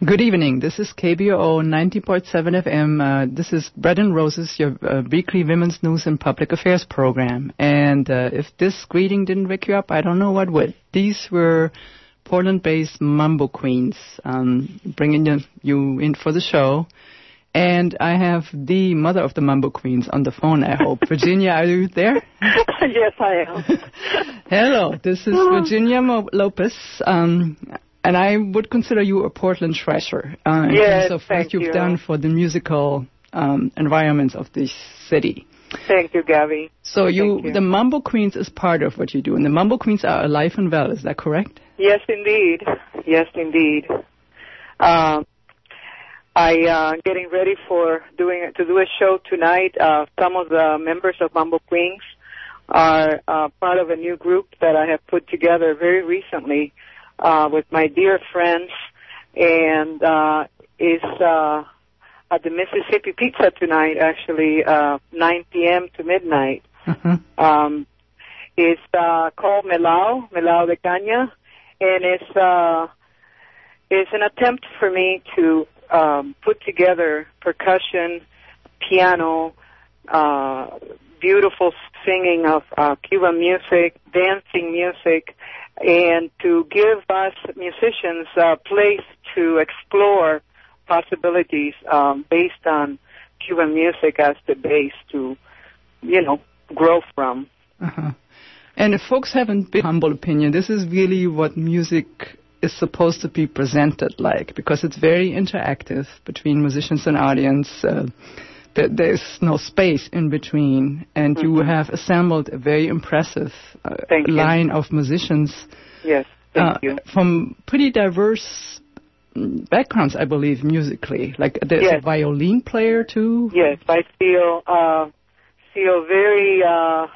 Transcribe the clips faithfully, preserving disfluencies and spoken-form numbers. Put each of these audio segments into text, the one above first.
Good evening. This is K B O O ninety point seven F M. Uh, this is Bread and Roses, your uh, weekly women's news and public affairs program. And uh, if this greeting didn't wake you up, I don't know what would. These were Portland-based Mambo Queens, um, bringing you, you in for the show. And I have the mother of the Mambo Queens on the phone, I hope. Virginia, are you there? Yes, I am. Hello, this is Virginia Mo- Lopez. Um, And I would consider you a Portland treasure uh, in yes, terms of thank what you've you. done for the musical um, environments of this city. Thank you, Gabby. So you, you, the Mambo Queens is part of what you do, and the Mambo Queens are alive and well. Is that correct? Yes, indeed. Yes, indeed. Um, I uh, getting ready for doing to do a show tonight. Uh, some of the members of Mambo Queens are uh, part of a new group that I have put together very recently. Uh, with my dear friends, and uh, is uh, at the Mississippi Pizza tonight, actually, uh, nine p.m. to midnight. Mm-hmm. Um, it's uh, called Melao, Melao de Caña, and it's, uh, it's an attempt for me to um, put together percussion, piano, uh, beautiful singing of uh, Cuban music, dancing music, and to give us musicians a place to explore possibilities um, based on Cuban music as the base to, you know, grow from. Uh-huh. And if folks haven't been humble opinion, this is really what music is supposed to be presented like, because it's very interactive between musicians and audience. Uh, There's no space in between, and mm-hmm. you have assembled a very impressive uh, line of musicians. Yes, thank uh, you. From pretty diverse backgrounds, I believe, musically. Like there's yes. a violin player too. Yes, I feel uh, feel very uh,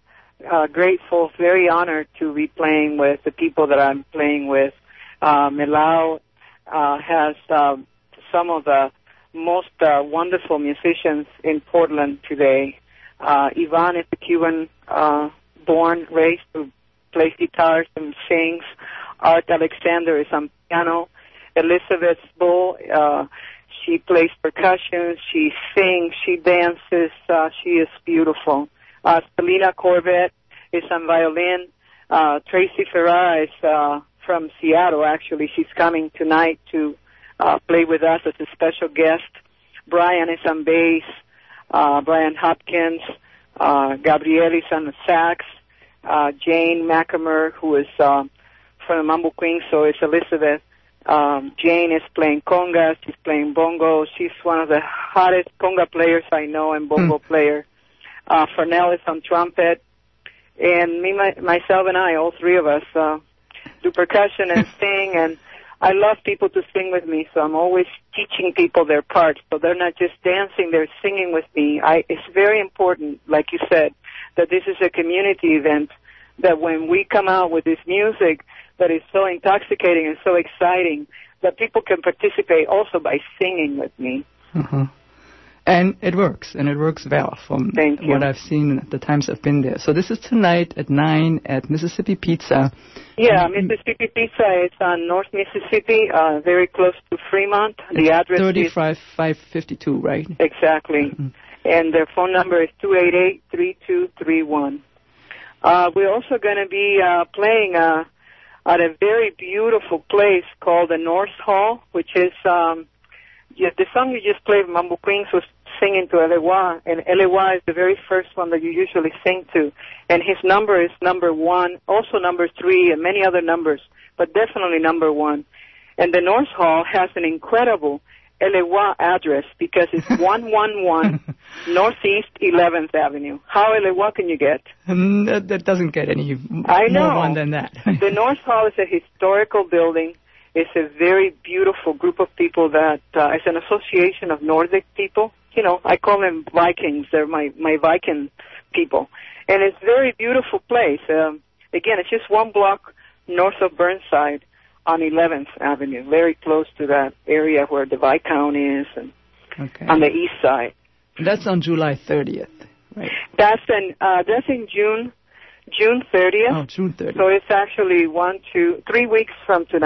uh, grateful, very honored to be playing with the people that I'm playing with. Uh, Melao uh, has uh, some of the most uh, wonderful musicians in Portland today. Uh, Ivan is a Cuban uh, born, raised, who plays guitars and sings. Art Alexander is on piano. Elizabeth Bull, uh, she plays percussion, she sings, she dances, uh, she is beautiful. Uh, Selena Corbett is on violin. Uh, Tracy Ferrara is uh, from Seattle, actually. She's coming tonight to Uh, play with us as a special guest. Brian is on bass. Uh, Brian Hopkins. Uh, Gabrielle is on the sax. Uh, Jane McAmer, who is uh, from the Mambo Queens, so is Elizabeth. Um, Jane is playing conga. She's playing bongo. She's one of the hottest conga players I know and bongo mm. player. Uh, Fernell is on trumpet. And me, my, myself and I, all three of us, uh, do percussion and sing, and I love people to sing with me, so I'm always teaching people their parts. So they're not just dancing, they're singing with me. I, it's very important, like you said, that this is a community event, that when we come out with this music that is so intoxicating and so exciting, that people can participate also by singing with me. Uh-huh. And it works, and it works well from Thank you. what I've seen at the times I've been there. So this is tonight at nine at Mississippi Pizza. Yeah, Mississippi Pizza is on North Mississippi, uh, very close to Fremont. The address thirty-five five fifty-two, right? Exactly. Mm-hmm. And their phone number is two eight eight, three two three one. Uh, we're also going to be uh, playing uh, at a very beautiful place called the North Hall, which is... Um, yeah, the song you just played, Mambo Queens, was singing to Elewa, and Elewa is the very first one that you usually sing to. And his number is number one, also number three, and many other numbers, but definitely number one. And the North Hall has an incredible Elewa address because it's one one one Northeast eleventh Avenue. How Elewa can you get? Um, that, that doesn't get any I know. more one than that. The North Hall is a historical building. It's a very beautiful group of people that uh, it's an association of Nordic people. You know, I call them Vikings. They're my, my Viking people. And it's a very beautiful place. Um, again, it's just one block north of Burnside on eleventh Avenue, very close to that area where the Viscount is and okay. on the east side. That's on July thirtieth, right? That's in, uh, that's in June, June thirtieth. Oh, June thirtieth. So it's actually one, two, three weeks from tonight.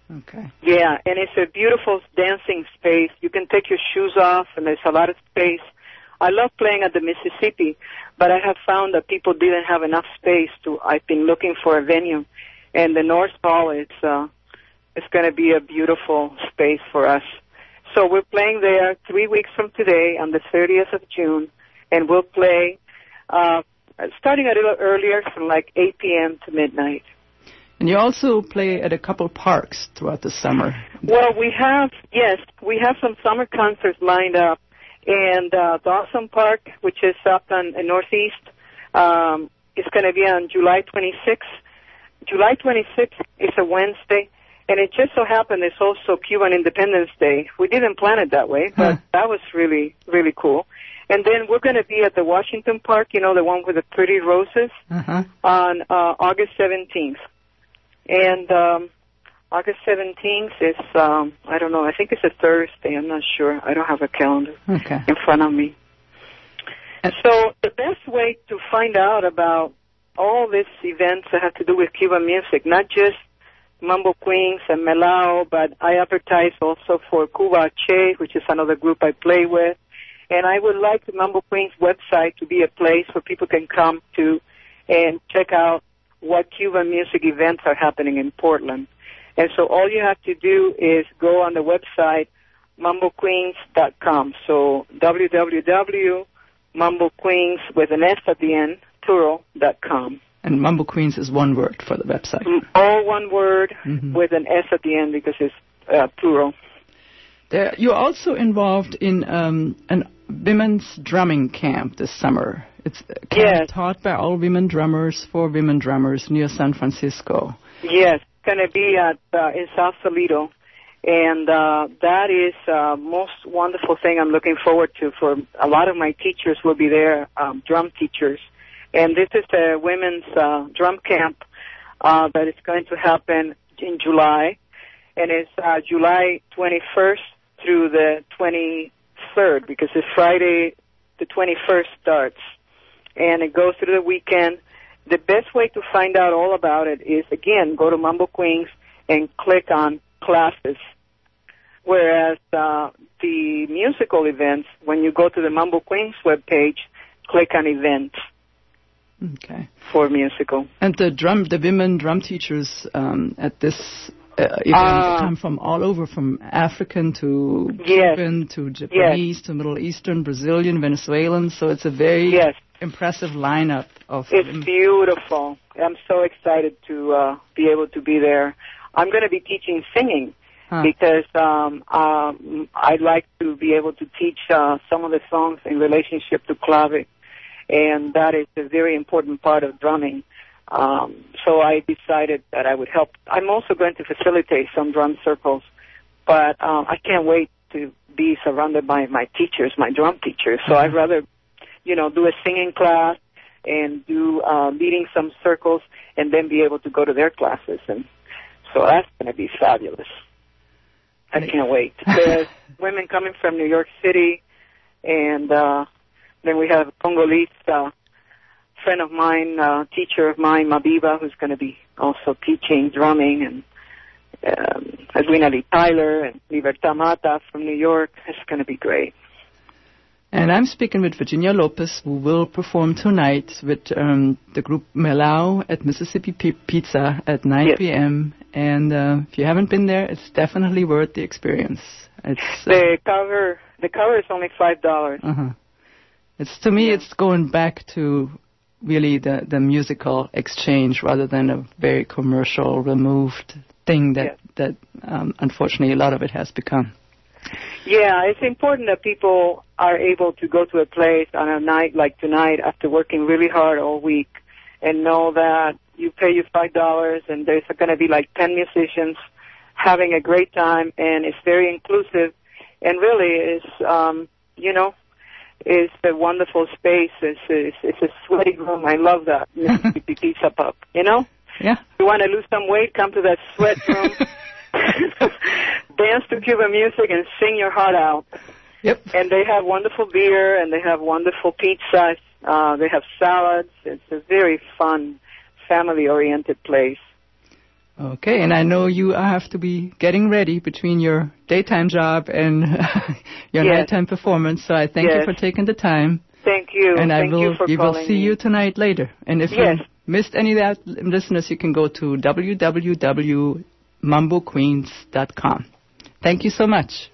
Okay. Yeah, and it's a beautiful dancing space. You can take your shoes off, and there's a lot of space. I love playing at the Mississippi, but I have found that people didn't have enough space to. I've been looking for a venue, and the North Hall is uh, it's going to be a beautiful space for us. So we're playing there three weeks from today on the thirtieth of June, and we'll play uh, starting a little earlier from like eight p.m. to midnight. And you also play at a couple parks throughout the summer. Well, we have, yes, we have some summer concerts lined up. And uh, Dawson Park, which is up in, in Northeast, um, is going to be on July twenty-sixth. July twenty-sixth is a Wednesday, and it just so happened it's also Cuban Independence Day. We didn't plan it that way, but huh. that was really, really cool. And then we're going to be at the Washington Park, you know, the one with the pretty roses, uh-huh. on uh, August seventeenth. And um, August seventeenth is, um, I don't know, I think it's a Thursday. I'm not sure. I don't have a calendar okay. in front of me. And so the best way to find out about all these events that have to do with Cuban music, not just Mambo Queens and Melao, but I advertise also for Cuba Che, which is another group I play with. And I would like the Mambo Queens website to be a place where people can come to and check out what Cuban music events are happening in Portland. And so all you have to do is go on the website, mambo queens dot com. So w w w dot mambo queens with an S at the end, plural, dot com. And Mambo Queens is one word for the website. All one word mm-hmm. with an S at the end because it's uh, plural. There, you're also involved in um, an women's drumming camp this summer. It's a camp yes. taught by all women drummers for women drummers near San Francisco. Yes. Going to be at uh, in South Toledo, and uh, that is uh, most wonderful thing I'm looking forward to. For a lot of my teachers will be there, um, drum teachers, and this is a women's uh, drum camp uh, that is going to happen in July, and it's uh, July twenty-first through the twenty-third because it's Friday the twenty-first starts, and it goes through the weekend. The best way to find out all about it is, again, go to Mambo Queens and click on classes. Whereas uh, the musical events, when you go to the Mambo Queens webpage, click on events. Okay. For musical. And the drum, the women drum teachers um, at this uh, event uh, come from all over, from African to yes. Cuban to Japanese yes. to Middle Eastern, Brazilian, Venezuelan. So it's a very yes. impressive lineup of. It's women. Beautiful. I'm so excited to uh, be able to be there. I'm going to be teaching singing huh. because um, um, I'd like to be able to teach uh, some of the songs in relationship to clave, and that is a very important part of drumming. Um, so I decided that I would help. I'm also going to facilitate some drum circles, but um, I can't wait to be surrounded by my teachers, my drum teachers. So I'd rather, you know, do a singing class and do uh, leading some circles and then be able to go to their classes. And so that's going to be fabulous. I can't wait. There's women coming from New York City, and uh, then we have a Congolese uh, friend of mine, uh, teacher of mine, Mabiba, who's going to be also teaching drumming, and um, Edwina Lee Tyler and Libertad Mata from New York. It's going to be great. And I'm speaking with Virginia Lopez, who will perform tonight with um, the group Melao at Mississippi P- Pizza at nine yes. p.m. And uh, if you haven't been there, it's definitely worth the experience. It's uh, the cover. The cover is only five dollars. Uh-huh. It's to me, yeah. it's going back to really the, the musical exchange rather than a very commercial, removed thing that yes. that um, unfortunately a lot of it has become. Yeah, it's important that people are able to go to a place on a night like tonight after working really hard all week and know that you pay your five dollars and there's going to be like ten musicians having a great time, and it's very inclusive, and really it's, um, you know, it's a wonderful space. It's, it's, it's a sweaty room. I love that Mississippi Pizza Pub, you know? Yeah. If you want to lose some weight, come to that sweat room. Dance to Cuban music and sing your heart out. Yep. And they have wonderful beer, and they have wonderful pizzas. Uh, they have salads. It's a very fun, family-oriented place. Okay, and I know you have to be getting ready between your daytime job and your yes. nighttime performance, so I thank yes. you for taking the time. Thank you. And thank I will, you for we calling will see me. you tonight later. And if yes. you missed any of that, listeners, you can go to w w w dot mambo queens dot com. Thank you so much.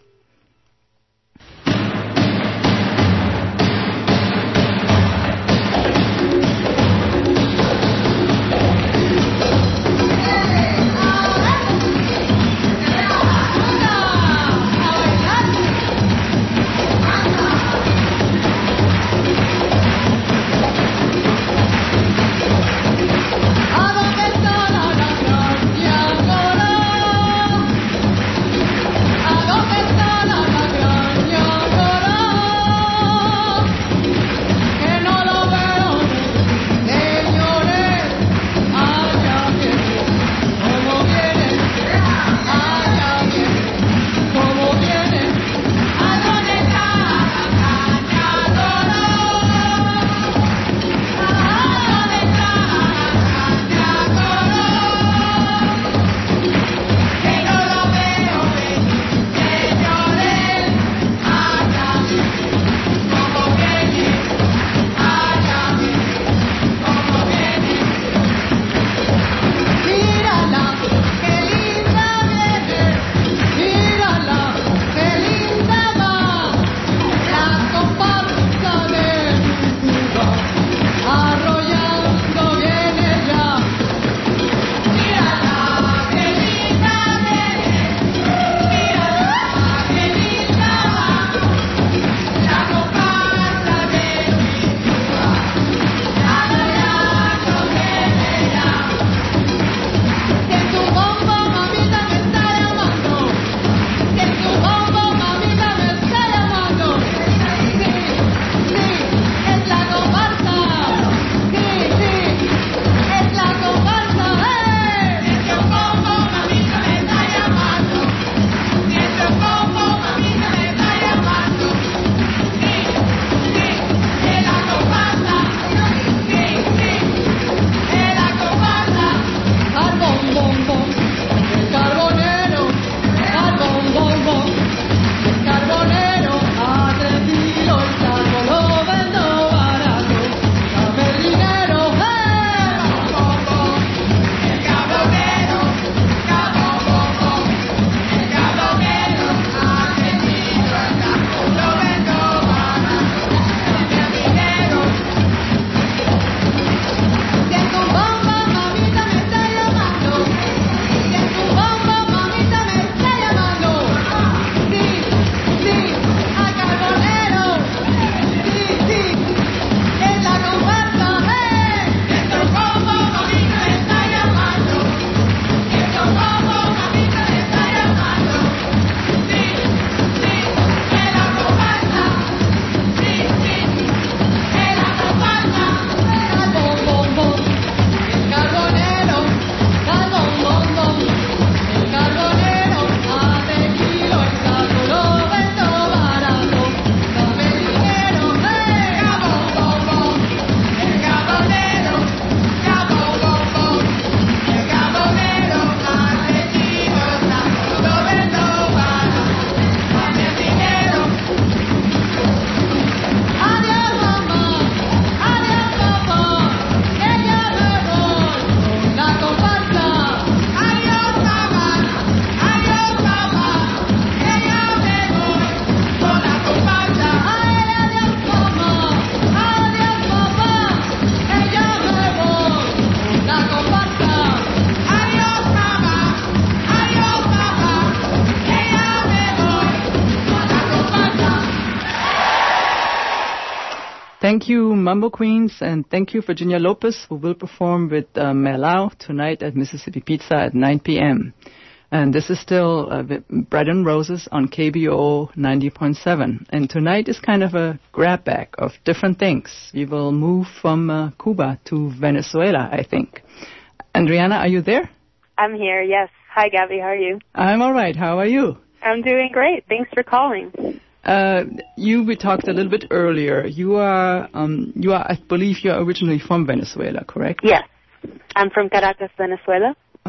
Thank you, Mambo Queens, and thank you, Virginia Lopez, who will perform with uh, Melau tonight at Mississippi Pizza at nine p.m. And this is still uh, Bread and Roses on K B O ninety point seven. And tonight is kind of a grab bag of different things. We will move from uh, Cuba to Venezuela, I think. Adriana, are you there? I'm here, yes. Hi, Gabby. How are you? I'm all right. How are you? I'm doing great. Thanks for calling. Uh, you, we talked a little bit earlier. You are, um, you are, I believe you are originally from Venezuela, correct? Yes. I'm from Caracas, Venezuela.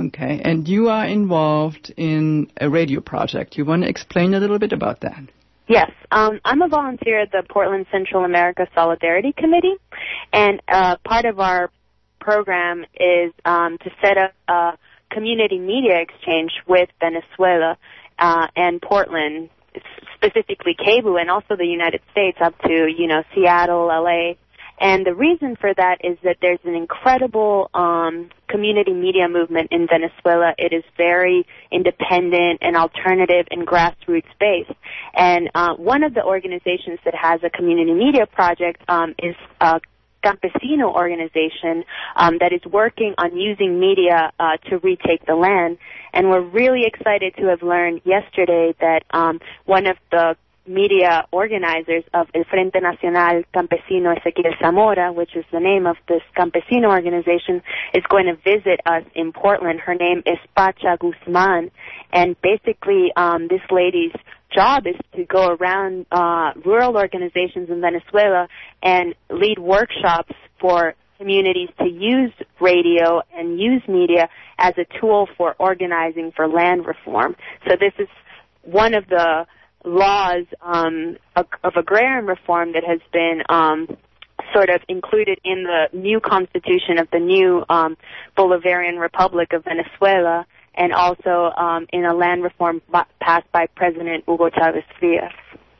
Okay, and you are involved in a radio project. You want to explain a little bit about that? Yes, um, I'm a volunteer at the Portland Central America Solidarity Committee, and uh, part of our program is um, to set up a community media exchange with Venezuela uh, and Portland, specifically C A B U, and also the United States up to, you know, Seattle, L A. And the reason for that is that there's an incredible um, community media movement in Venezuela. It is very independent and alternative and grassroots based. And uh, one of the organizations that has a community media project um, is a Campesino organization um, that is working on using media uh, to retake the land. And we're really excited to have learned yesterday that um, one of the media organizers of El Frente Nacional Campesino Ezequiel Zamora, which is the name of this Campesino organization, is going to visit us in Portland. Her name is Pacha Guzman, and basically um, this lady's job is to go around uh, rural organizations in Venezuela and lead workshops for communities to use radio and use media as a tool for organizing for land reform. So this is one of the laws um, of, of agrarian reform that has been um, sort of included in the new constitution of the new um, Bolivarian Republic of Venezuela, and also um, in a land reform b- passed by President Hugo Chavez Frias.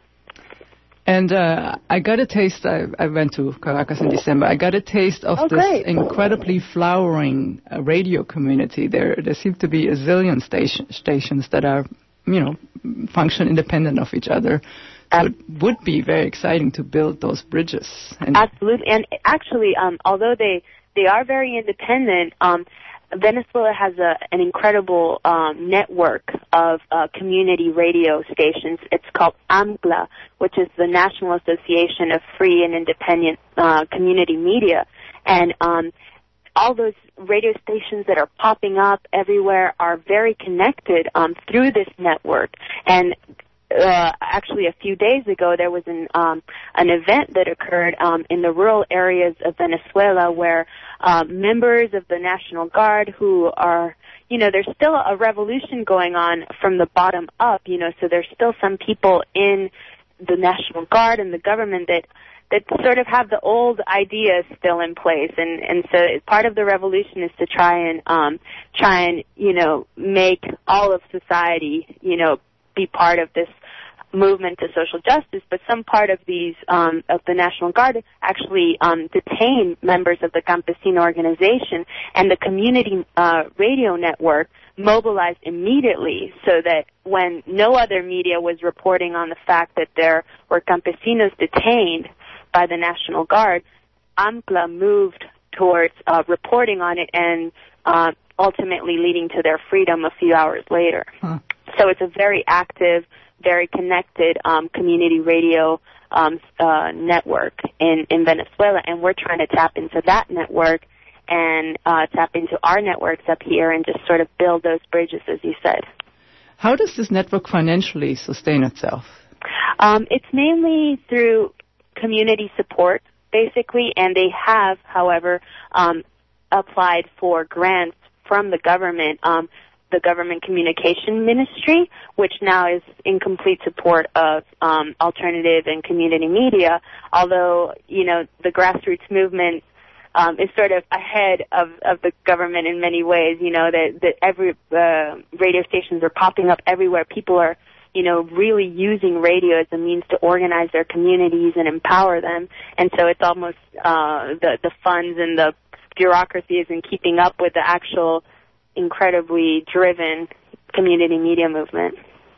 And uh, I got a taste, I, I went to Caracas in December, I got a taste of oh, this great. incredibly flowering uh, radio community. There there seem to be a zillion station, stations that are, you know, function independent of each other. So it would be very exciting to build those bridges. And Absolutely. And actually, um, although they, they are very independent, um, Venezuela has a, an incredible um, network of uh, community radio stations. It's called AMCLA, which is the National Association of Free and Independent uh, Community Media. And um, all those radio stations that are popping up everywhere are very connected um, through this network. And uh, actually, a few days ago, there was an um, an event that occurred um, in the rural areas of Venezuela where uh, members of the National Guard who are, you know, there's still a revolution going on from the bottom up, you know, so there's still some people in the National Guard and the government that that sort of have the old ideas still in place, and and so part of the revolution is to try and um try and you know make all of society you know be part of this movement to social justice. But some part of these um of the National Guard actually um detain members of the Campesino organization, and the community uh radio network mobilized immediately so that when no other media was reporting on the fact that there were campesinos detained by the National Guard, AMCLA moved towards uh, reporting on it and uh, ultimately leading to their freedom a few hours later. Huh. So it's a very active, very connected um, community radio um, uh, network in, in Venezuela, and we're trying to tap into that network and uh, tap into our networks up here and just sort of build those bridges, as you said. How does this network financially sustain itself? Um, it's mainly through community support, basically, and they have, however, um, applied for grants from the government, um, the Government Communication Ministry, which now is in complete support of um, alternative and community media, although, you know, the grassroots movement um, is sort of ahead of, of the government in many ways, you know, that, that every uh, radio stations are popping up everywhere. People are you know, really using radio as a means to organize their communities and empower them. And so it's almost uh, the, the funds and the bureaucracy isn't keeping up with the actual incredibly driven community media movement.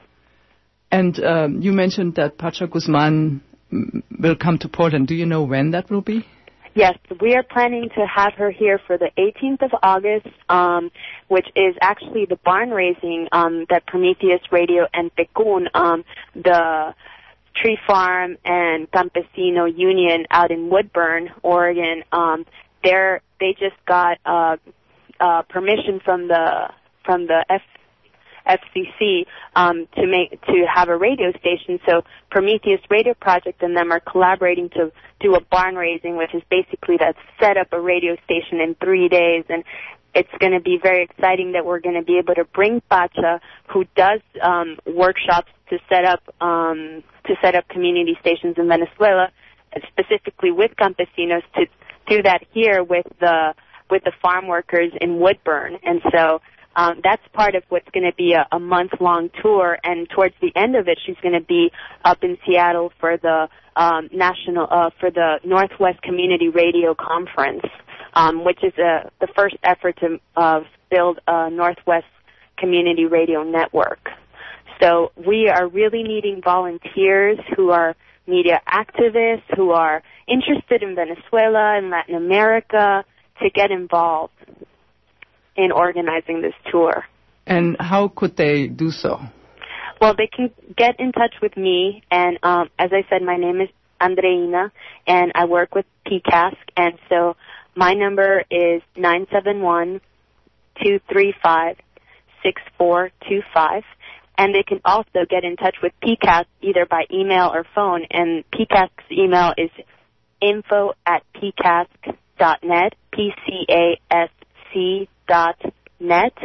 And um, you mentioned that Pacha Guzman will come to Portland. Do you know when that will be? Yes, we are planning to have her here for the eighteenth of August, um, which is actually the barn raising um, that Prometheus Radio and Tecún, um, the tree farm and campesino union out in Woodburn, Oregon, um, they're, they just got uh, uh, permission from the from the F. F C C um, to make to have a radio station. So Prometheus Radio Project and them are collaborating to do a barn raising, which is basically to set up a radio station in three days. And it's going to be very exciting that we're going to be able to bring Pacha, who does um, workshops to set up um, to set up community stations in Venezuela, specifically with campesinos, to do that here with the with the farm workers in Woodburn. And so um, that's part of what's going to be a, a month-long tour. And towards the end of it, she's going to be up in Seattle for the um, national uh, for the Northwest Community Radio Conference, um, which is a, the first effort to uh, build a Northwest Community Radio network. So we are really needing volunteers who are media activists, who are interested in Venezuela and Latin America, to get involved in organizing this tour. And how could they do so? Well, they can get in touch with me, and um, as I said, my name is Andreina, and I work with P C A S C, and so my number is nine seven one, two three five, six four two five. And they can also get in touch with P C A S C either by email or phone. And P C A S C's email is info at pcasc dot net, P C A S C dot net.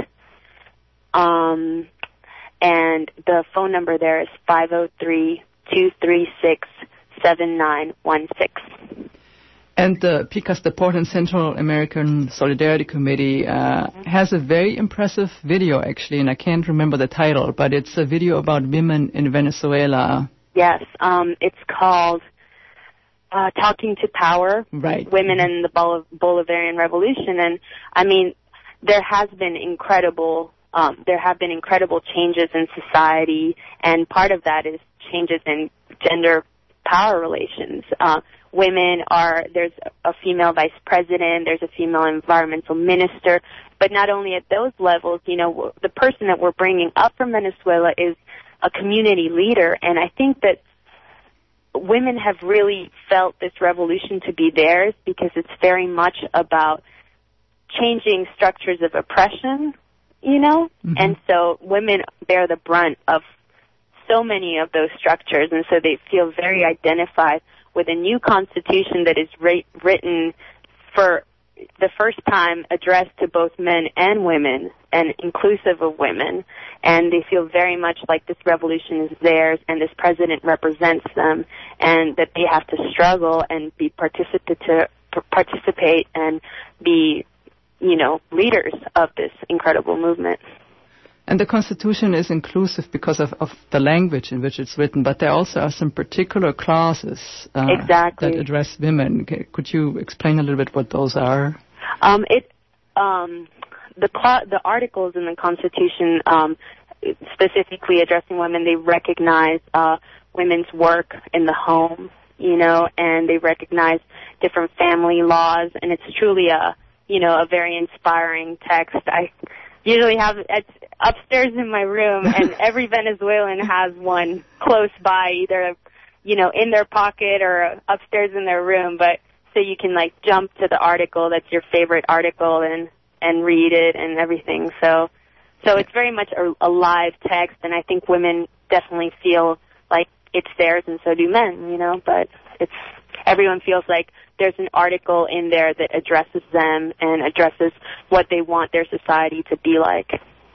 Um, and the phone number there is five oh three, two three six, seven nine one six. And the P C A S, the Portland Central American Solidarity Committee, uh, has a very impressive video, actually, and I can't remember the title, but it's a video about women in Venezuela. Yes, um, it's called uh, Talking to Power, right. Women in the Bol- Bolivarian Revolution. And, I mean, there has been incredible, um, there have been incredible changes in society, and part of that is changes in gender power relations. Uh, Women are, there's a female vice president, there's a female environmental minister, but not only at those levels, you know, the person that we're bringing up from Venezuela is a community leader, and I think that women have really felt this revolution to be theirs because it's very much about changing structures of oppression, you know, mm-hmm. and so women bear the brunt of so many of those structures, and so they feel very identified with a new constitution that is ra- written for the first time addressed to both men and women and inclusive of women. And they feel very much like this revolution is theirs and this president represents them, and that they have to struggle and be participative, participate and be, you know, leaders of this incredible movement. And the Constitution is inclusive because of, of the language in which it's written, but there also are some particular clauses uh, exactly. that address women. Could you explain a little bit what those are? Um, it um, the cla- the articles in the Constitution um, specifically addressing women, they recognize uh, women's work in the home, you know, and they recognize different family laws, and it's truly a, you know, a very inspiring text. I usually have it upstairs in my room, and every Venezuelan has one close by, either, you know, in their pocket or upstairs in their room. But so you can like jump to the article that's your favorite article and and read it and everything. So so it's very much a, a live text, and I think women definitely feel like it's theirs, and so do men, you know. But it's everyone feels like there's an article in there that addresses them and addresses what they want their society to be like.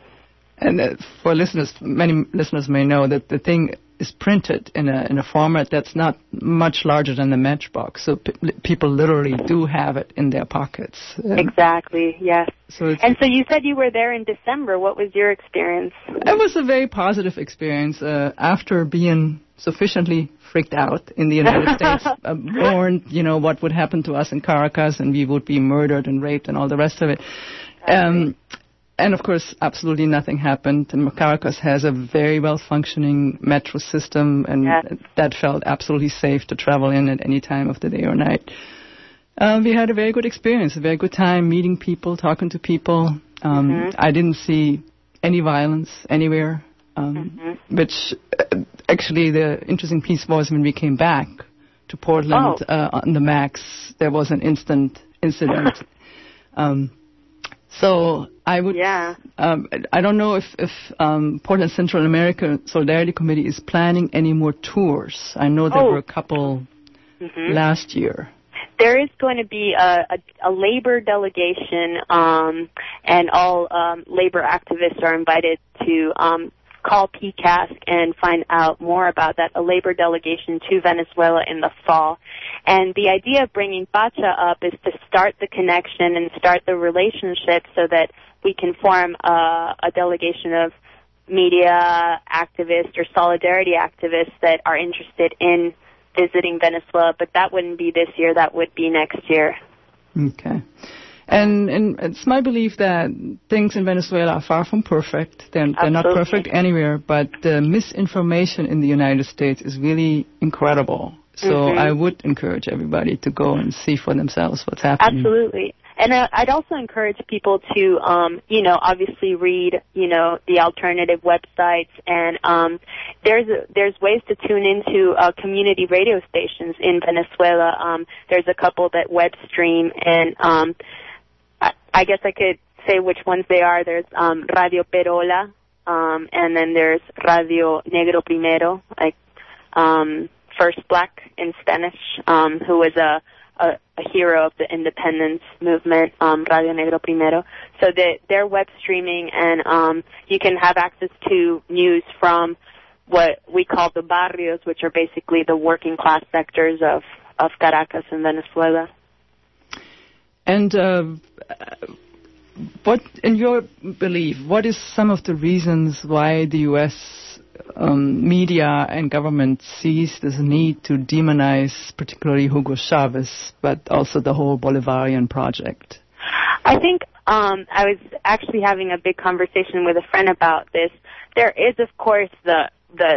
And uh, for listeners, many listeners may know that the thing is printed in a in a format that's not much larger than the Matchbox, so p- people literally do have it in their pockets. Um, exactly, yes. So it's, and so you said you were there in December. What was your experience? It was a very positive experience. Uh, after being sufficiently freaked out in the United States, uh, warned, you know, what would happen to us in Caracas, and we would be murdered and raped and all the rest of it. Um, And, of course, absolutely nothing happened. And Caracas has a very well-functioning metro system, and yes. that felt absolutely safe to travel in at any time of the day or night. Uh, we had a very good experience, a very good time meeting people, talking to people. Um, mm-hmm. I didn't see any violence anywhere, um, mm-hmm. which uh, actually the interesting piece was when we came back to Portland oh. uh, on the MAX, there was an instant incident. um So I would, yeah. um, I don't know if, if um, Portland Central American Solidarity Committee is planning any more tours. I know there oh. were a couple mm-hmm. last year. there is going to be a, a, a labor delegation, um, and all um, labor activists are invited to um, call P C A S C and find out more about that, a labor delegation to Venezuela in the fall. And the idea of bringing Pacha up is to start the connection and start the relationship so that we can form a, a delegation of media activists or solidarity activists that are interested in visiting Venezuela. But that wouldn't be this year, that would be next year. Okay. And, and it's my belief that things in Venezuela are far from perfect. They're, they're not perfect anywhere, but the misinformation in the United States is really incredible. So mm-hmm. I would encourage everybody to go and see for themselves what's happening. Absolutely. And uh, I'd also encourage people to, um, you know, obviously read, you know, the alternative websites, and um, there's a, there's ways to tune into uh, community radio stations in Venezuela. Um, there's a couple that web stream, and um, I, I guess I could say which ones they are. There's um, Radio Perola, um, and then there's Radio Negro Primero, like um, First Black in Spanish, um, who was a A, a hero of the independence movement, um, Radio Negro Primero. So they, they're web streaming, and um, you can have access to news from what we call the barrios, which are basically the working class sectors of, of Caracas and Venezuela. And uh, what, in your belief, what is some of the reasons why the U S Um, media and government sees this need to demonize particularly Hugo Chavez, but also the whole Bolivarian project? I think um, I was actually having a big conversation with a friend about this. There is, of course, the the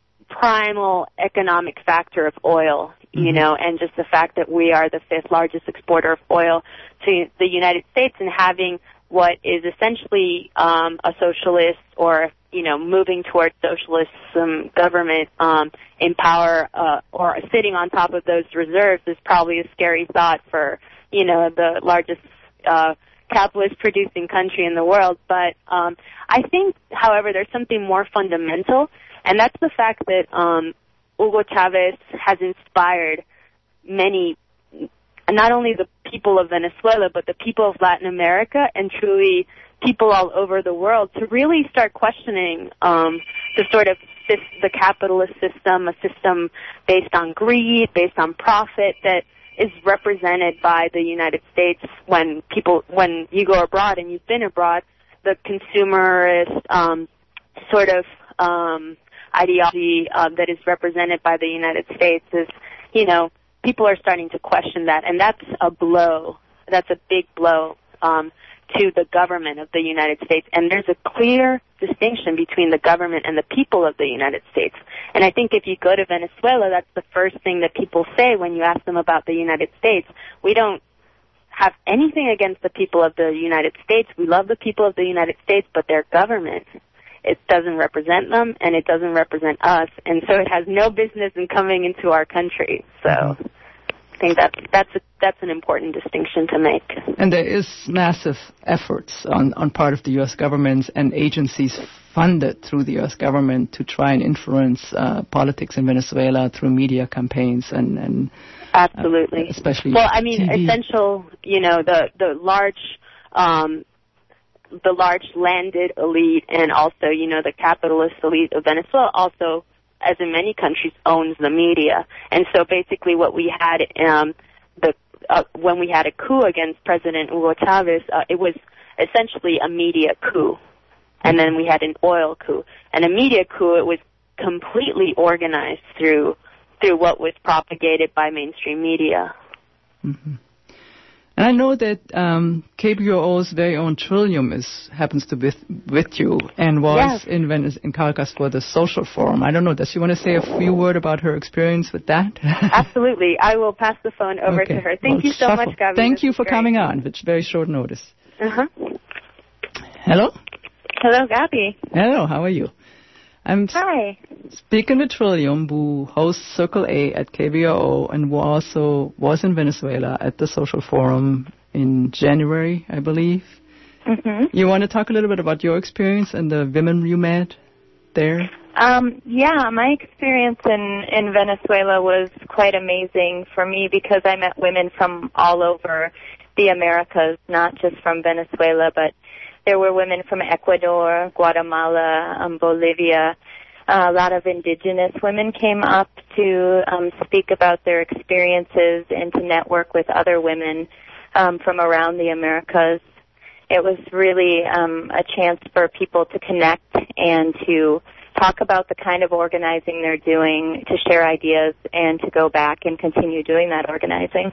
primal economic factor of oil, you mm-hmm. know, and just the fact that we are the fifth largest exporter of oil to the United States, and having what is essentially um, a socialist or, you know, moving towards socialism government um, in power uh, or sitting on top of those reserves is probably a scary thought for, you know, the largest uh, capitalist producing country in the world. But um, I think, however, there's something more fundamental, and that's the fact that um, Hugo Chavez has inspired many, not only the people of Venezuela, but the people of Latin America, and truly people all over the world, to really start questioning um, the sort of the capitalist system, a system based on greed, based on profit, that is represented by the United States. When people, when you go abroad, and you've been abroad, the consumerist um, sort of um, ideology uh, that is represented by the United States is, you know, people are starting to question that, and that's a blow. That's a big blow um, to the government of the United States. And there's a clear distinction between the government and the people of the United States. And I think if you go to Venezuela, that's the first thing that people say when you ask them about the United States. We don't have anything against the people of the United States. We love the people of the United States, but their government, it doesn't represent them, and it doesn't represent us, and so it has no business in coming into our country. So I think that's that's a, that's an important distinction to make. And there is massive efforts on, on part of the U S government and agencies funded through the U S government to try and influence uh, politics in Venezuela through media campaigns and, and absolutely, uh, especially well, I mean, T V. Essential, you know, the the large. Um, the large landed elite, and also, you know, the capitalist elite of Venezuela also, as in many countries, owns the media. And so basically what we had, um, the uh, when we had a coup against President Hugo Chavez, uh, it was essentially a media coup. And then we had an oil coup. And a media coup, it was completely organized through through what was propagated by mainstream media. Mm-hmm. And I know that um, K B O O's very own Trillium is happens to be with, with you and was yes. in Venice, in Caracas for the social forum. I don't know. Does she want to say a few words about her experience with that? Absolutely. I will pass the phone over okay. to her. Thank well, you so shuffle. much, Gabi. Thank this you for great. coming on, which very short notice. Uh-huh. Hello? Hello, Gabi. Hello. How are you? I'm Hi. speaking with Trillium, who hosts Circle A at K B O O and who also was in Venezuela at the Social Forum in January, I believe. Mm-hmm. You want to talk a little bit about your experience and the women you met there? Um, yeah, my experience in, in Venezuela was quite amazing for me because I met women from all over the Americas, not just from Venezuela, but there were women from Ecuador, Guatemala, um, Bolivia. Uh, a lot of indigenous women came up to um, speak about their experiences and to network with other women um, from around the Americas. It was really um, a chance for people to connect and to talk about the kind of organizing they're doing, to share ideas, and to go back and continue doing that organizing.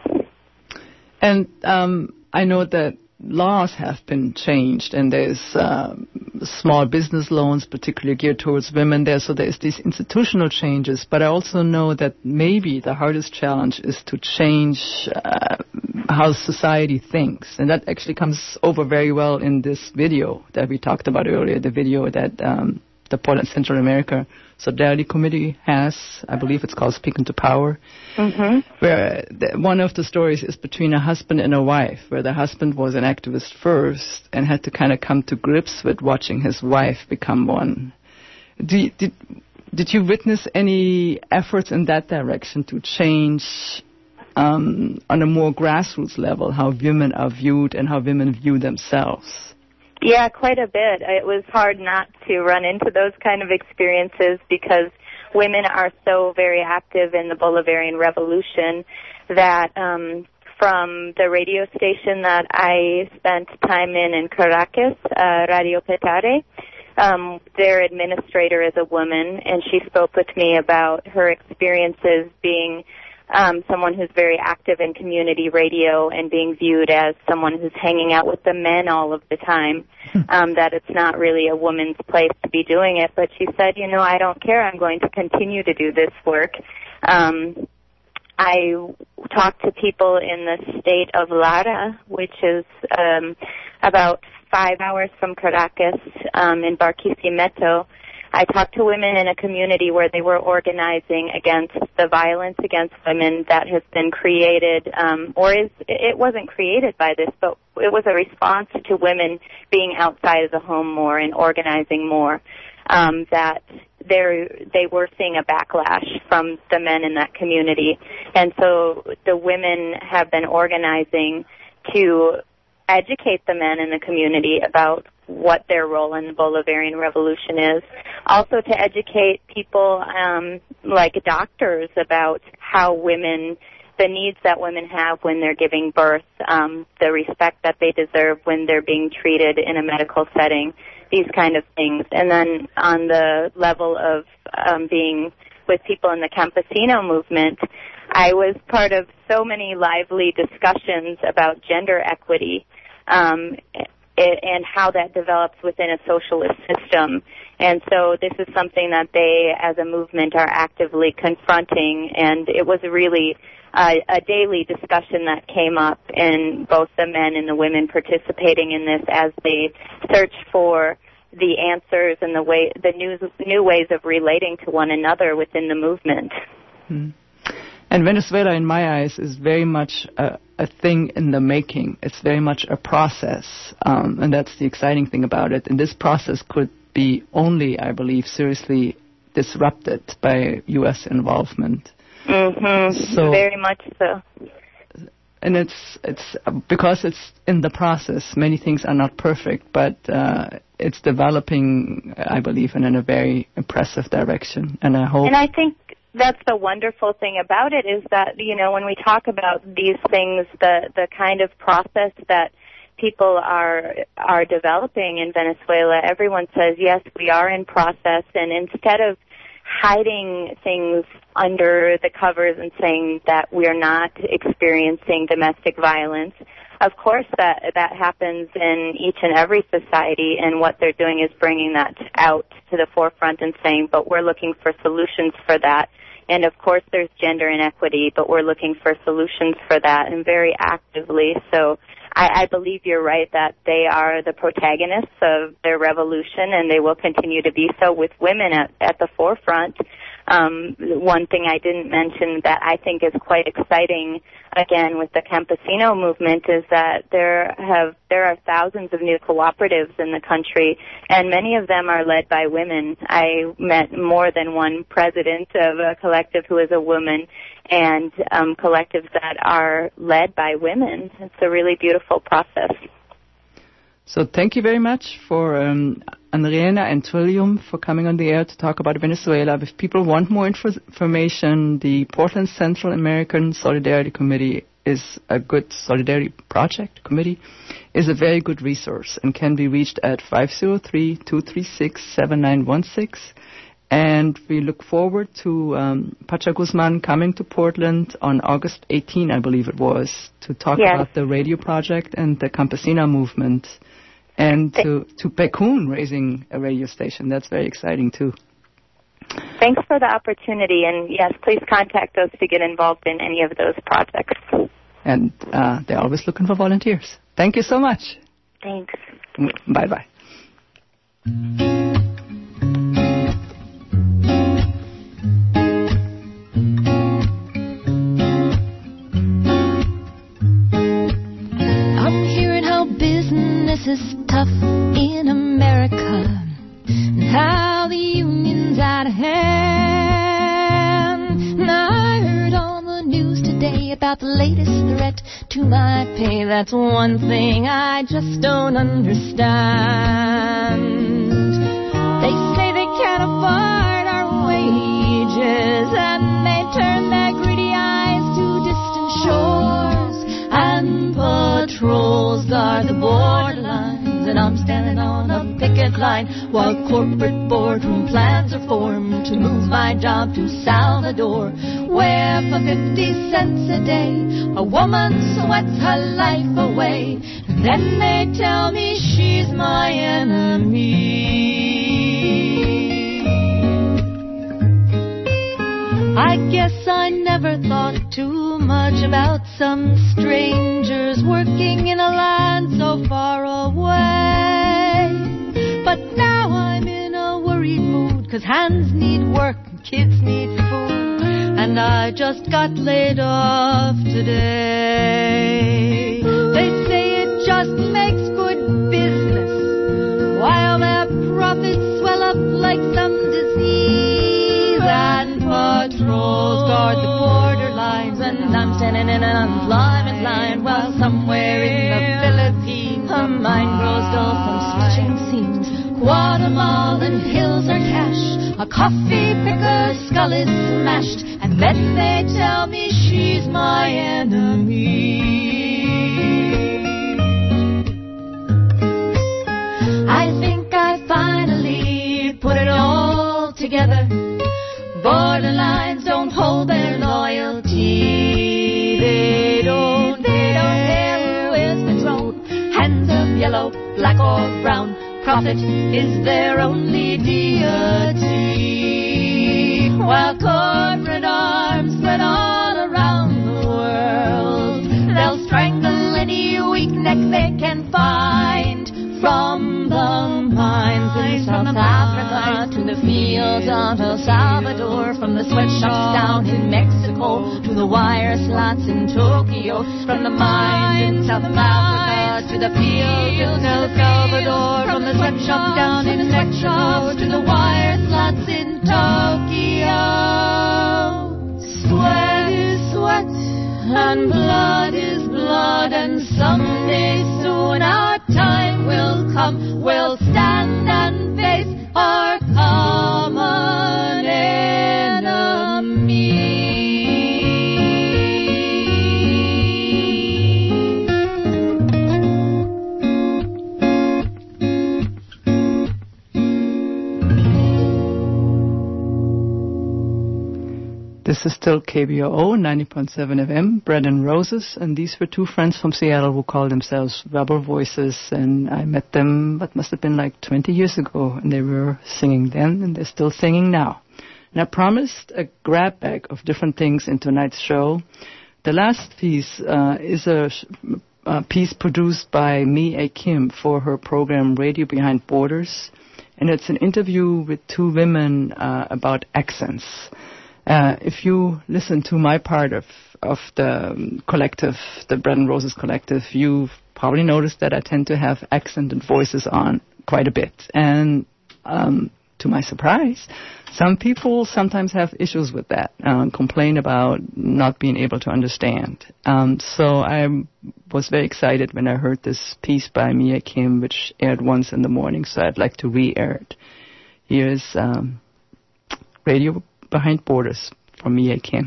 And um, I know that laws have been changed, and there's uh, small business loans, particularly geared towards women there, so there's these institutional changes. But I also know that maybe the hardest challenge is to change uh, how society thinks, and that actually comes over very well in this video that we talked about earlier, the video that um, the Portland Central America Solidarity Committee has. I believe it's called Speaking to Power, mm-hmm. where the, one of the stories is between a husband and a wife, where the husband was an activist first and had to kind of come to grips with watching his wife become one. Did, did, did you witness any efforts in that direction to change um, on a more grassroots level how women are viewed and how women view themselves? Yeah, quite a bit. It was hard not to run into those kind of experiences because women are so very active in the Bolivarian Revolution that um, from the radio station that I spent time in in Caracas, uh, Radio Petare, um, their administrator is a woman, and she spoke with me about her experiences being Um, someone who's very active in community radio and being viewed as someone who's hanging out with the men all of the time, um, that it's not really a woman's place to be doing it. But she said, you know, I don't care. I'm going to continue to do this work. Um, I talked to people in the state of Lara, which is um, about five hours from Caracas, um, in Barquisimeto. I talked to women in a community where they were organizing against the violence against women that has been created, um, or is, it wasn't created by this, but it was a response to women being outside of the home more and organizing more, um, that they're, they were seeing a backlash from the men in that community. And so the women have been organizing to educate the men in the community about what their role in the Bolivarian Revolution is. Also to educate people um, like doctors about how women, the needs that women have when they're giving birth, um, the respect that they deserve when they're being treated in a medical setting, these kind of things. And then on the level of um, being with people in the Campesino movement, I was part of so many lively discussions about gender equity, um, It, and how that develops within a socialist system. And so this is something that they, as a movement, are actively confronting, and it was really uh, a daily discussion that came up in both the men and the women participating in this as they search for the answers and the way, the new, new ways of relating to one another within the movement. Hmm. And Venezuela, in my eyes, is very much a, a thing in the making. It's very much a process, um, and that's the exciting thing about it. And this process could be only, I believe, seriously disrupted by U S involvement. Mm-hmm. So, very much so. And it's it's because it's in the process. Many things are not perfect, but uh, it's developing, I believe, in, in a very impressive direction. And I hope. And I think that's the wonderful thing about it is that, you know, when we talk about these things, the the kind of process that people are are developing in Venezuela, everyone says, yes, we are in process, and instead of hiding things under the covers and saying that we're not experiencing domestic violence, of course that that happens in each and every society, and what they're doing is bringing that out to the forefront and saying, but we're looking for solutions for that. And of course there's gender inequity, but we're looking for solutions for that, and very actively. So I, I believe you're right that they are the protagonists of their revolution, and they will continue to be so with women at, at the forefront. Um, one thing I didn't mention that I think is quite exciting, again, with the Campesino movement is that there have there are thousands of new cooperatives in the country, and many of them are led by women. I met more than one president of a collective who is a woman, and um, collectives that are led by women. It's a really beautiful process. So thank you very much for um, Andreana and Trillium for coming on the air to talk about Venezuela. If people want more info- information, the Portland Central American Solidarity Committee is a good solidarity project committee, is a very good resource and can be reached at five oh three, two three six, seven nine one six. And we look forward to um, Pacha Guzman coming to Portland on August eighteenth, I believe it was, to talk yes. about the radio project and the Campesina movement. And to, to Pekun raising a radio station. That's very exciting, too. Thanks for the opportunity. And, yes, please contact us to get involved in any of those projects. And uh, they're always looking for volunteers. Thank you so much. Thanks. Bye-bye. Is tough in America, and how the union's out of hand. And I heard on the news today about the latest threat to my pay. That's one thing I just don't understand. They say they can't afford our wages, and they turn their greedy eyes to distant shores, and patrols guard the borderlines, and I'm standing on a picket line while corporate boardroom plans are formed to move my job to Salvador, where for fifty cents a day a woman sweats her life away, and then they tell me she's my enemy. I guess I never thought too much about some strangers working in a land so far away. But now I'm in a worried mood, 'cause hands need work and kids need food, and I just got laid off today. They say it just makes good business, while their profits swell up like some disease, and patrols guard the borderlines, and I'm standing in an unemployment line, while somewhere in the Philippines her mind grows dull from switching scenes. Guatemalan hills are cash, a coffee picker's skull is smashed, and then they tell me she's my enemy. I think I finally put it all together. Borderlines don't hold their loyalty. They don't, they don't care who is the throne. Hands of yellow, black or brown. Profit is their only deity. While corporate arms spread all around the world, they'll strangle any weak neck they can find. From the mines in South Africa to the fields of El Salvador, from the sweatshops down in Mexico to the wire slots in Tokyo, from the mines in South Africa to the fields in El Salvador, from the sweatshops down in Mexico to the wire slots in Tokyo. Sweat is sweat and blood is blood, and someday soon our time will come. We'll stand and face our common enemy. This is still K B O O ninety point seven F M, Bread and Roses, and these were two friends from Seattle who called themselves Rebel Voices, and I met them, what must have been like twenty years ago, and they were singing then, and they're still singing now. And I promised a grab bag of different things in tonight's show. The last piece uh, is a, a piece produced by Mi A Kim for her program Radio Behind Borders. and it's an interview with two women uh, about accents. Uh, if you listen to my part of of the um, collective, the Bread and Roses collective, you've probably noticed that I tend to have accented voices on quite a bit. And um, to my surprise, some people sometimes have issues with that, um, complain about not being able to understand. Um, so I was very excited when I heard this piece by Mia Kim, which aired once in the morning, so I'd like to re-air it. Here's um, Radio Behind Borders from Mia Kim.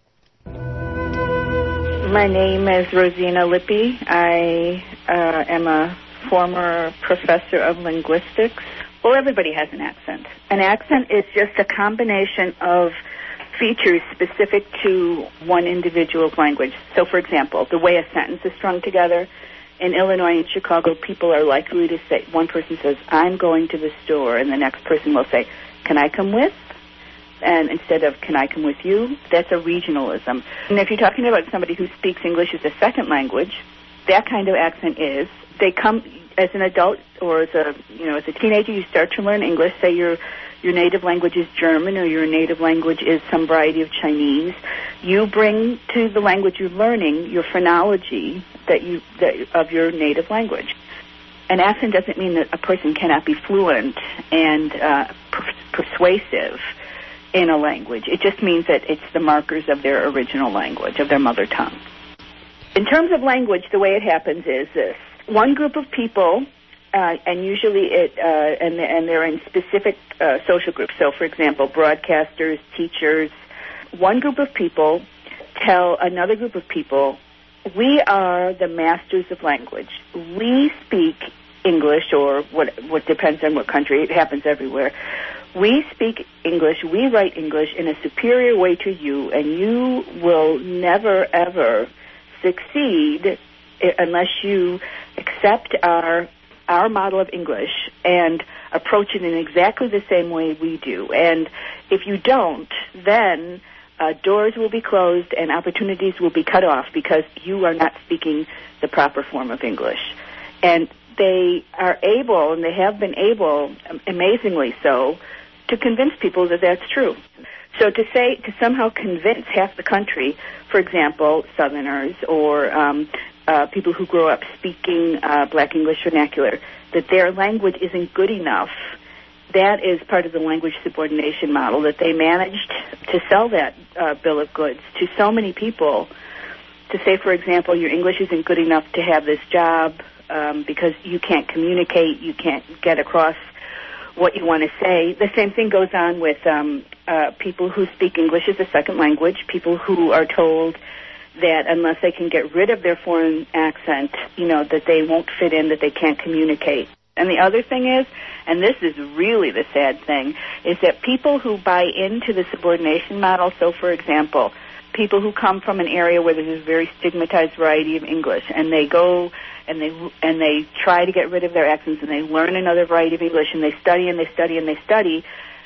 My name is Rosina Lippi. I uh, am a former professor of linguistics. Well, everybody has an accent. An accent is just a combination of features specific to one individual's language. So, for example, the way a sentence is strung together. In Illinois and Chicago, people are likely to say, one person says, I'm going to the store, and the next person will say, can I come with? And instead of, can I come with you? That's a regionalism. And if you're talking about somebody who speaks English as a second language, that kind of accent is, they come as an adult or as a, you know, as a teenager, you start to learn English. Say your your native language is German or your native language is some variety of Chinese. You bring to the language you're learning your phonology that you that, of your native language. An accent doesn't mean that a person cannot be fluent and uh, per- persuasive in a language. It just means that it's the markers of their original language, of their mother tongue. In terms of language, the way it happens is this. One group of people, uh, and usually it, uh, and, and they're in specific uh, social groups. So, for example, broadcasters, teachers. One group of people tell another group of people, we are the masters of language. We speak English, or what, what depends on what country. It happens everywhere. We speak English, we write English in a superior way to you, and you will never, ever succeed unless you accept our our model of English and approach it in exactly the same way we do. And if you don't, then uh, doors will be closed and opportunities will be cut off because you are not speaking the proper form of English. And they are able, and they have been able, amazingly so, to convince people that that's true. So to say, to somehow convince half the country, for example, Southerners or um, uh, people who grow up speaking uh, Black English vernacular, that their language isn't good enough, that is part of the language subordination model, that they managed to sell that uh, bill of goods to so many people, to say, for example, your English isn't good enough to have this job um, because you can't communicate, you can't get across what you want to say. The same thing goes on with um, uh, people who speak English as a second language, people who are told that unless they can get rid of their foreign accent, you know, that they won't fit in, that they can't communicate. And the other thing is, and this is really the sad thing, is that people who buy into the subordination model, so for example, people who come from an area where there's a very stigmatized variety of English, and they go and they and they try to get rid of their accents, and they learn another variety of English, and they study and they study and they study,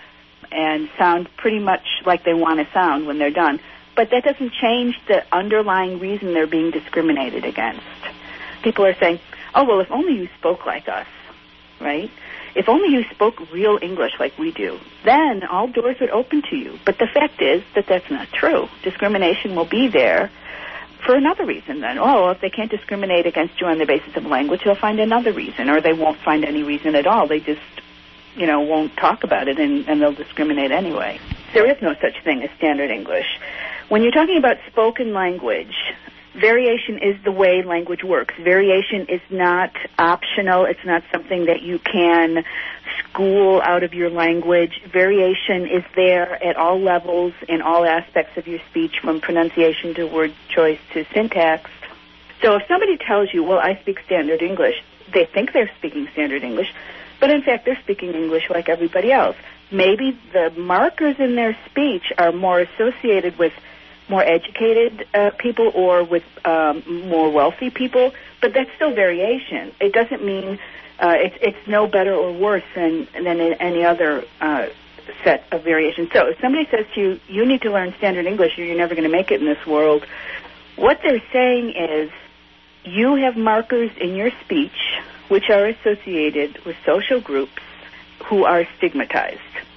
and sound pretty much like they want to sound when they're done. But that doesn't change the underlying reason they're being discriminated against. People are saying, oh, well, if only you spoke like us, right? If only you spoke real English like we do, then all doors would open to you. But the fact is that that's not true. Discrimination will be there for another reason then. Oh, if they can't discriminate against you on the basis of language, they'll find another reason, or they won't find any reason at all. They just, you know, won't talk about it, and, and they'll discriminate anyway. There is no such thing as standard English. When you're talking about spoken language, variation is the way language works. Variation is not optional. It's not something that you can school out of your language. Variation is there at all levels in all aspects of your speech, from pronunciation to word choice to syntax. So if somebody tells you, well, I speak standard English, they think they're speaking standard English, but in fact they're speaking English like everybody else. Maybe the markers in their speech are more associated with more educated uh, people or with um, more wealthy people, but that's still variation. It doesn't mean uh, it's, it's no better or worse than, than any other uh, set of variation. So if somebody says to you, you need to learn standard English or you're never going to make it in this world, what they're saying is you have markers in your speech which are associated with social groups who are stigmatized.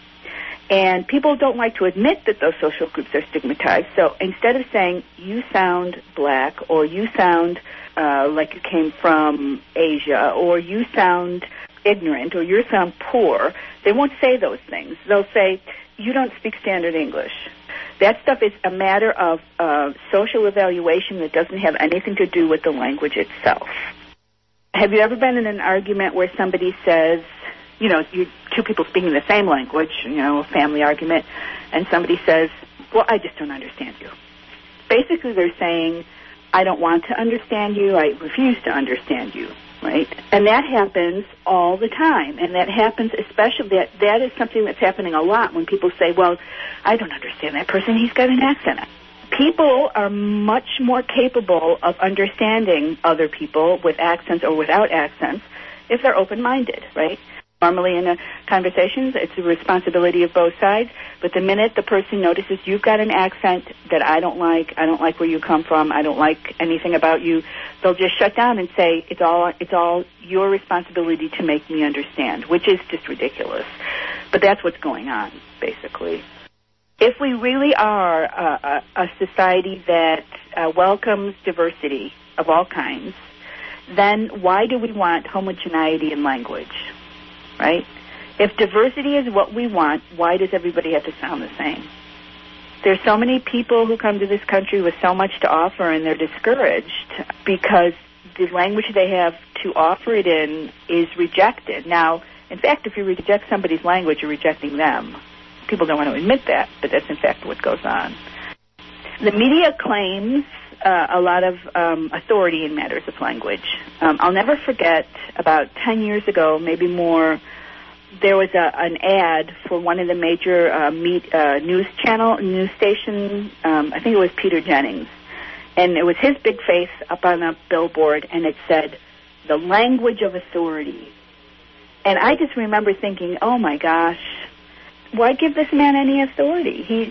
And people don't like to admit that those social groups are stigmatized. So instead of saying, you sound black, or you sound uh, like you came from Asia, or you sound ignorant, or you sound poor, they won't say those things. They'll say, you don't speak standard English. That stuff is a matter of uh, social evaluation that doesn't have anything to do with the language itself. Have you ever been in an argument where somebody says, you know, you two people speaking the same language, you know, a family argument, and somebody says, well, I just don't understand you. Basically, they're saying, I don't want to understand you, I refuse to understand you, right? And that happens all the time, and that happens especially, that, that is something that's happening a lot when people say, well, I don't understand that person, he's got an accent. People are much more capable of understanding other people with accents or without accents if they're open-minded, right? Normally in a conversation, it's a responsibility of both sides, but the minute the person notices you've got an accent that I don't like, I don't like where you come from, I don't like anything about you, they'll just shut down and say, it's all it's all your responsibility to make me understand, which is just ridiculous. But that's what's going on, basically. If we really are a, a, a society that uh, welcomes diversity of all kinds, then why do we want homogeneity in language? Right? If diversity is what we want, why does everybody have to sound the same? There's so many people who come to this country with so much to offer, and they're discouraged because the language they have to offer it in is rejected. Now, in fact, if you reject somebody's language, you're rejecting them. People don't want to admit that, but that's in fact what goes on. The media claims uh, a lot of um, authority in matters of language. Um, I'll never forget, about ten years ago, maybe more, there was a, an ad for one of the major uh, meet, uh, news channel, news station, um, I think it was Peter Jennings, and it was his big face up on a billboard, and it said, the language of authority. And I just remember thinking, oh my gosh, why give this man any authority? He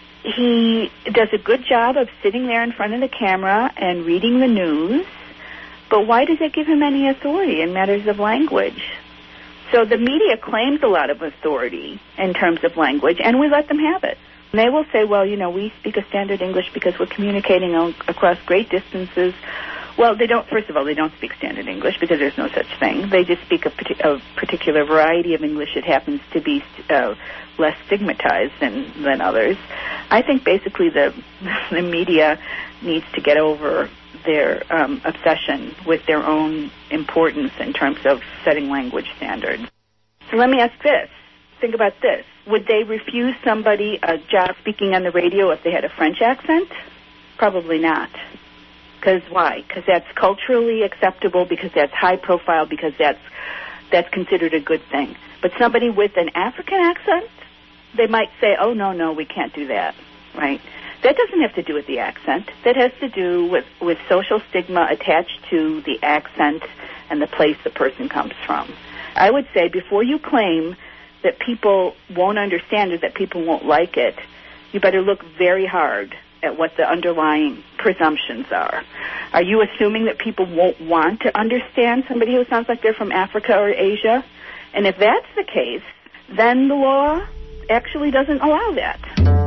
he does a good job of sitting there in front of the camera and reading the news, but why does it give him any authority in matters of language? So the media claims a lot of authority in terms of language, and we let them have it. And they will say, well, you know, we speak a standard English because we're communicating on, across great distances. Well, they don't, first of all, they don't speak standard English because there's no such thing. They just speak a, partic- a particular variety of English. It happens to be uh, less stigmatized than, than others. I think basically the, the media needs to get over their um, obsession with their own importance in terms of setting language standards. So let me ask this. Think about this. Would they refuse somebody a job speaking on the radio if they had a French accent? Probably not. Because why? Because that's culturally acceptable, because that's high profile, because that's that's considered a good thing. But somebody with an African accent, they might say, oh, no, no, we can't do that, right? That doesn't have to do with the accent. That has to do with, with social stigma attached to the accent and the place the person comes from. I would say before you claim that people won't understand it, that people won't like it, you better look very hard at what the underlying presumptions are. Are you assuming that people won't want to understand somebody who sounds like they're from Africa or Asia? And if that's the case, then the law actually doesn't allow that.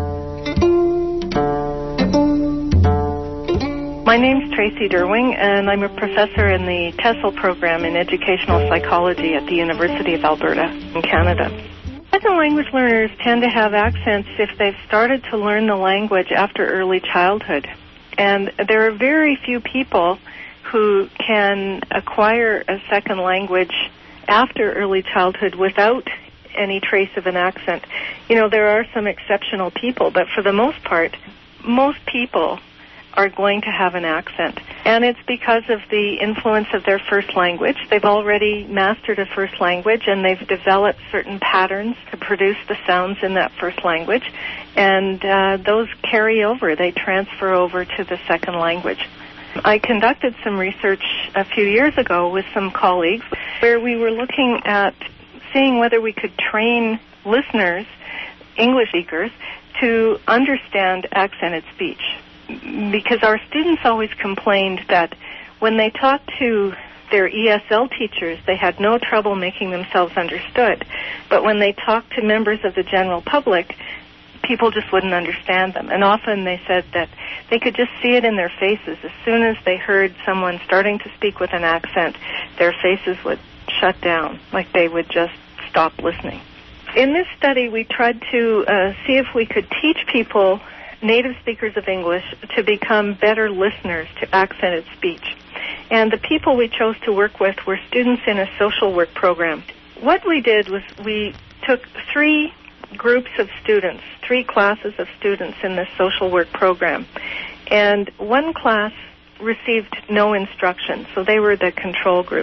My name's Tracy Derwing, and I'm a professor in the TESOL program in educational psychology at the University of Alberta in Canada. Second language learners tend to have accents if they've started to learn the language after early childhood. And there are very few people who can acquire a second language after early childhood without any trace of an accent. You know, there are some exceptional people, but for the most part, most people are going to have an accent. And it's because of the influence of their first language. They've already mastered a first language, and they've developed certain patterns to produce the sounds in that first language. And uh, those carry over. They transfer over to the second language. I conducted some research a few years ago with some colleagues where we were looking at seeing whether we could train listeners, English speakers, to understand accented speech. Because our students always complained that when they talked to their E S L teachers, they had no trouble making themselves understood. But when they talked to members of the general public, people just wouldn't understand them. And often they said that they could just see it in their faces. As soon as they heard someone starting to speak with an accent, their faces would shut down, like they would just stop listening. In this study, we tried to uh, see if we could teach people, native speakers of English, to become better listeners to accented speech. And the people we chose to work with were students in a social work program. What we did was we took three groups of students, three classes of students in this social work program. And one class received no instruction, so they were the control group.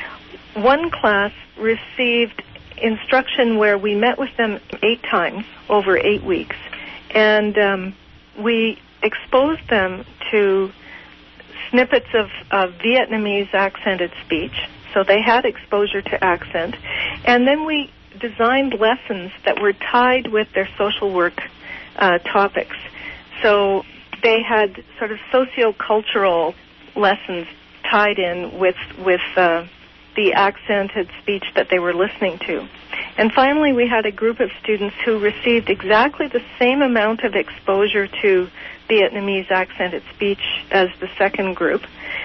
One class received instruction where we met with them eight times over eight weeks. And um, we exposed them to snippets of, of Vietnamese accented speech, so they had exposure to accent, and then we designed lessons that were tied with their social work uh, topics. So they had sort of socio-cultural lessons tied in with with uh, the accented speech that they were listening to. And finally, we had a group of students who received exactly the same amount of exposure to Vietnamese accented speech as the second group,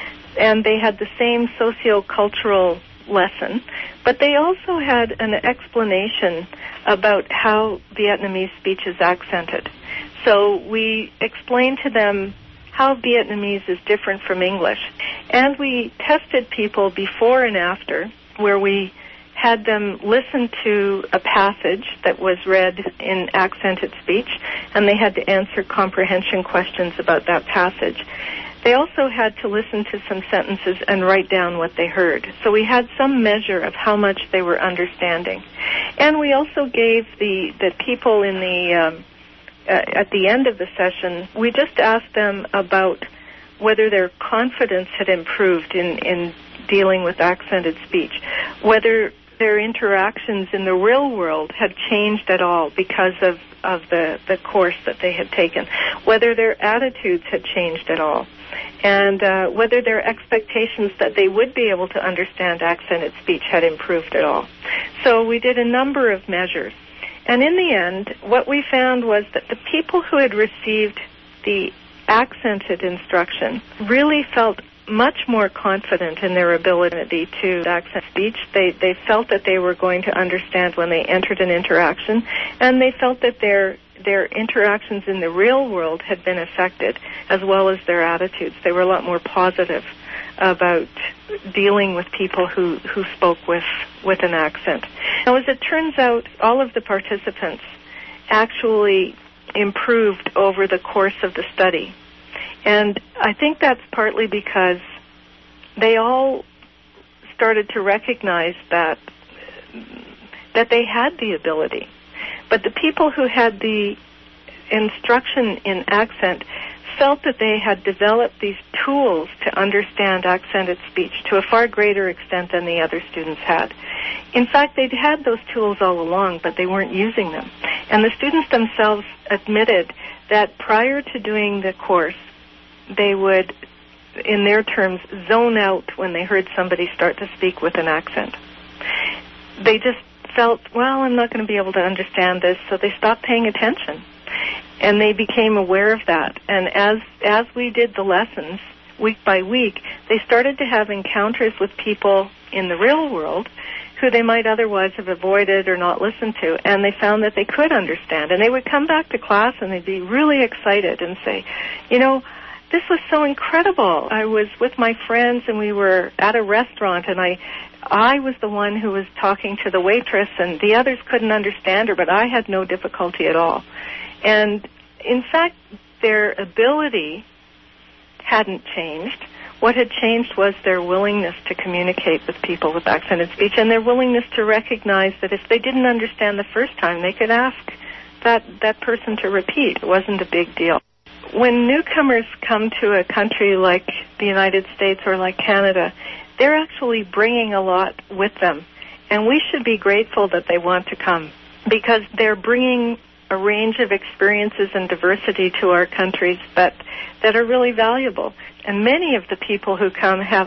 and they had the same socio-cultural lesson, but they also had an explanation about how Vietnamese speech is accented. So we explained to them how Vietnamese is different from English, and we tested people before and after, where we had them listen to a passage that was read in accented speech, and they had to answer comprehension questions about that passage. They also had to listen to some sentences and write down what they heard. So we had some measure of how much they were understanding. And we also gave the, the people in the, um, uh, at the end of the session, we just asked them about whether their confidence had improved in, in dealing with accented speech, whether their interactions in the real world had changed at all because of, of the, the course that they had taken, whether their attitudes had changed at all, and uh, whether their expectations that they would be able to understand accented speech had improved at all. So we did a number of measures. And in the end, what we found was that the people who had received the accented instruction really felt much more confident in their ability to accent speech. They they felt that they were going to understand when they entered an interaction, and they felt that their their interactions in the real world had been affected, as well as their attitudes. They were a lot more positive about dealing with people who, who spoke with, with an accent. Now, as it turns out, all of the participants actually improved over the course of the study. And I think that's partly because they all started to recognize that that they had the ability. But the people who had the instruction in accent felt that they had developed these tools to understand accented speech to a far greater extent than the other students had. In fact, they'd had those tools all along, but they weren't using them. And the students themselves admitted that prior to doing the course, they would, in their terms, zone out when they heard somebody start to speak with an accent. They just felt, well, I'm not going to be able to understand this, so they stopped paying attention. And they became aware of that. And as as we did the lessons, week by week, they started to have encounters with people in the real world who they might otherwise have avoided or not listened to, and they found that they could understand. And they would come back to class and they'd be really excited and say, you know, this was so incredible. I was with my friends and we were at a restaurant, and I I was the one who was talking to the waitress, and the others couldn't understand her, but I had no difficulty at all. And in fact, their ability hadn't changed. What had changed was their willingness to communicate with people with accented speech, and their willingness to recognize that if they didn't understand the first time, they could ask that, that person to repeat. It wasn't a big deal. When newcomers come to a country like the United States or like Canada, they're actually bringing a lot with them, and we should be grateful that they want to come, because they're bringing a range of experiences and diversity to our countries that that are really valuable. And many of the people who come have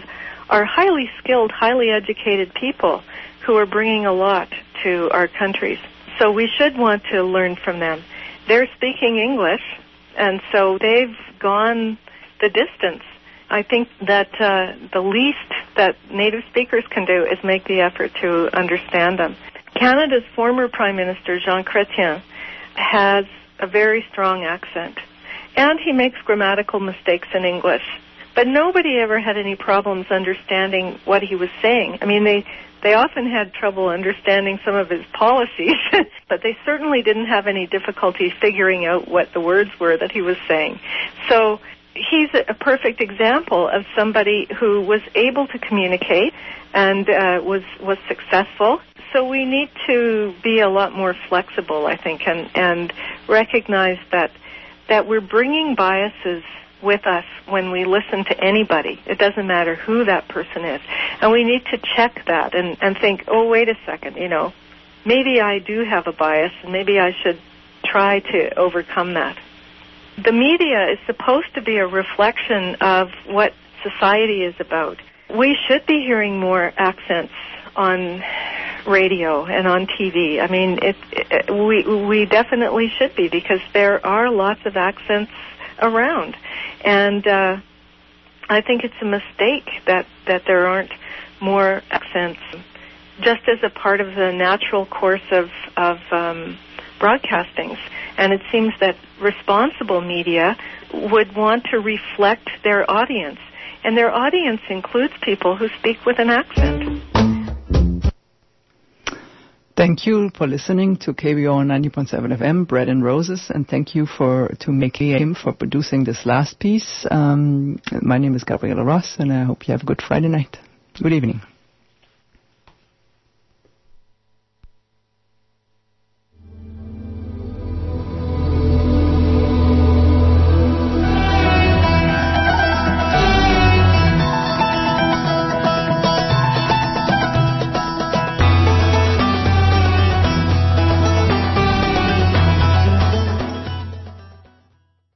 are highly skilled, highly educated people who are bringing a lot to our countries. So we should want to learn from them. They're speaking English, and so they've gone the distance. I think that uh, the least that native speakers can do is make the effort to understand them. Canada's former Prime Minister, Jean Chrétien, has a very strong accent, and he makes grammatical mistakes in English. But nobody ever had any problems understanding what he was saying. I mean, they, they often had trouble understanding some of his policies, but they certainly didn't have any difficulty figuring out what the words were that he was saying. So he's a perfect example of somebody who was able to communicate and uh, was was successful. So we need to be a lot more flexible, I think, and, and recognize that that we're bringing biases with us when we listen to anybody. It doesn't matter who that person is. And we need to check that and, and think, oh, wait a second, you know, maybe I do have a bias and maybe I should try to overcome that. The media is supposed to be a reflection of what society is about. We should be hearing more accents on radio and on T V. I mean, it, it, we we definitely should be, because there are lots of accents around, and uh, I think it's a mistake that, that there aren't more accents, just as a part of the natural course of of um, broadcastings. And it seems that responsible media would want to reflect their audience, and their audience includes people who speak with an accent. Thank you for listening to K B O ninety point seven F M, Bread and Roses, and thank you for to Mickey Aim for producing this last piece. Um, my name is Gabriela Ross, and I hope you have a good Friday night. Good evening.